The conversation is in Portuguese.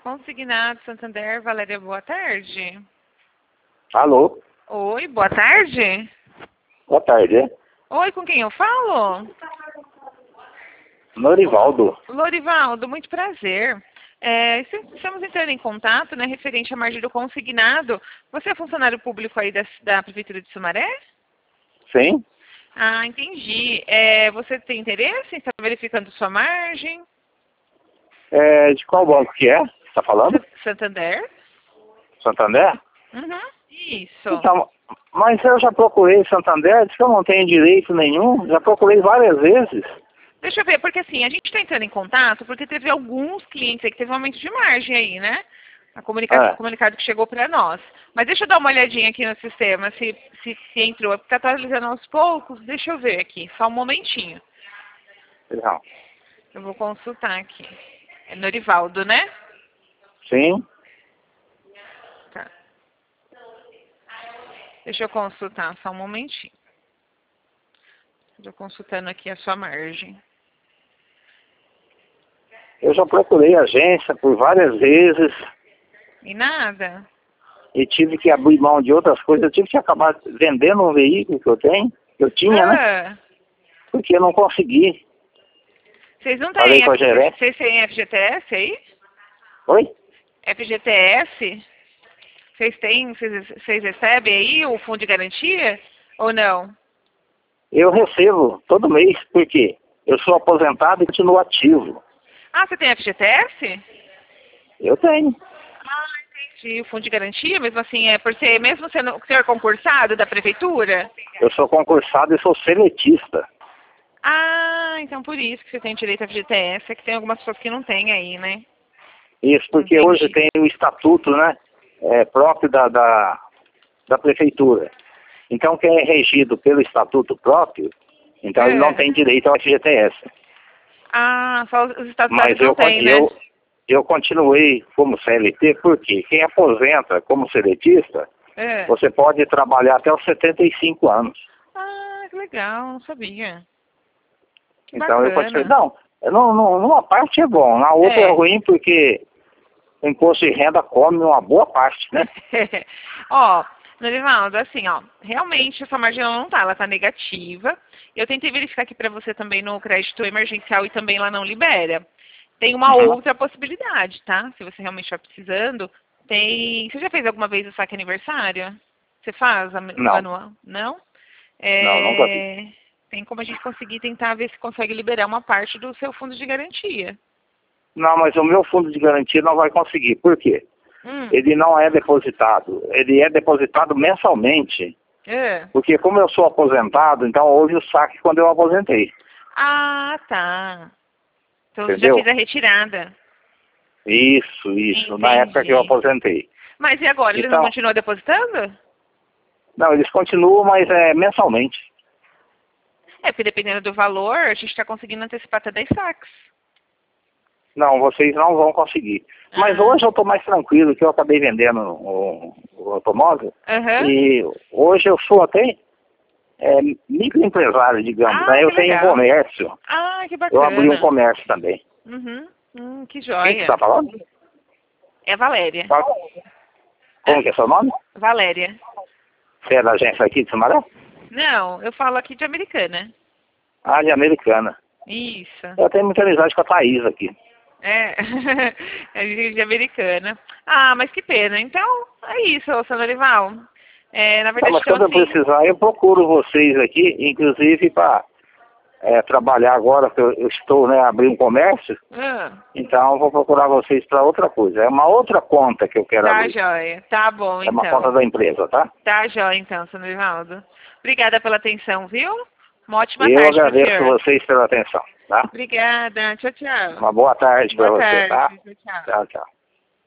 Consignado Santander, Valéria, boa tarde. Alô? Oi, boa tarde. Boa tarde, é? Oi, com quem eu falo? Norivaldo. Lorivaldo, muito prazer. Estamos entrando em contato, né, referente à margem do consignado. Você é funcionário público aí da Prefeitura de Sumaré? Sim? Ah, entendi. Você tem interesse em estar verificando sua margem? De qual banco que é? Você tá falando? Santander? Santander? Uhum, isso. Então, mas eu já procurei Santander, disse que eu não tenho direito nenhum, já procurei várias vezes. Deixa eu ver, porque assim, a gente está entrando em contato porque teve alguns clientes aí que teve um aumento de margem aí, né? Comunicado que chegou para nós. Mas deixa eu dar uma olhadinha aqui no sistema, se entrou. Porque está atualizando aos poucos. Deixa eu ver aqui, só um momentinho. Não. Eu vou consultar aqui. É Norivaldo, né? Sim? Tá. Deixa eu consultar, só um momentinho. Estou consultando aqui a sua margem. Eu já procurei agência por várias vezes E nada? e tive que abrir mão de outras coisas. Eu tive que acabar vendendo um veículo que eu tenho, que eu tinha, né? Porque eu não consegui. Vocês não Falei têm com a gerente. Vocês têm FGTS aí? Oi? FGTS? Vocês recebem aí o fundo de garantia ou não? Eu recebo todo mês, porque eu sou aposentado e continuo ativo. Ah, você tem FGTS? Eu tenho. Ah, entendi. O fundo de garantia, mesmo assim, por ser, mesmo sendo ser concursado da prefeitura? Eu sou concursado e sou seletista. Ah, então por isso que você tem direito a FGTS, é que tem algumas pessoas que não têm aí, né? Isso, porque Entendi. hoje tem o estatuto, né, próprio da prefeitura. Então, quem é regido pelo estatuto próprio, então ele não tem direito ao FGTS. Ah, só os estados Mas não têm, né? eu continuei como CLT, porque quem aposenta como seletista, você pode trabalhar até os 75 anos. Ah, que legal, não sabia. Que então bacana. eu continuei. Numa parte é bom, na outra é ruim porque o imposto de renda come uma boa parte, né? Ó, Norivaldo, assim, ó, realmente essa margem ela não tá, ela tá negativa. Eu tentei verificar aqui para você também no crédito emergencial e também lá não libera. Tem uma outra possibilidade, tá? Se você realmente está precisando, tem... Você já fez alguma vez o saque aniversário? Você faz o anual? Não? Não, nunca vi. Tem como a gente conseguir tentar ver se consegue liberar uma parte do seu fundo de garantia. Não, mas o meu fundo de garantia não vai conseguir. Por quê? Ele não é depositado. Ele é depositado mensalmente. Porque como eu sou aposentado, então houve o saque quando eu aposentei. Ah, tá. Então entendeu? Você já fez a retirada. Isso. Entendi. Na época que eu aposentei. Mas e agora? Eles não continuam depositando? Não, eles continuam, mas é mensalmente. Porque dependendo do valor, a gente está conseguindo antecipar até 10 saques. Não, vocês não vão conseguir. Mas hoje eu estou mais tranquilo, que eu acabei vendendo o automóvel. E hoje eu sou até microempresário, digamos. Né? Eu tenho um comércio. Ah, que bacana. Eu abri um comércio também. Que joia. Quem que está falando? É a Valéria. Como que é seu nome? Valéria. Você é da agência aqui de Sumaré? Não, eu falo aqui de Americana. Ah, de Americana. Isso. Eu tenho muita amizade com a Thaís aqui. É de Americana. Ah, mas que pena. Então, é isso, seu Norival. Na verdade, mas quando eu precisar, eu procuro vocês aqui, inclusive para trabalhar agora, que eu estou, né, abrir um comércio. Então, eu vou procurar vocês para outra coisa. É uma outra conta que eu quero abrir. Tá, joia. Tá bom, então. É uma conta da empresa, tá? Tá, joia, então, seu Norivaldo. Obrigada pela atenção, viu? Uma ótima tarde. Eu agradeço vocês pela atenção, tá? Obrigada. Tchau, tchau. Uma boa tarde para você, tá? Tchau, tchau. Tchau, tchau.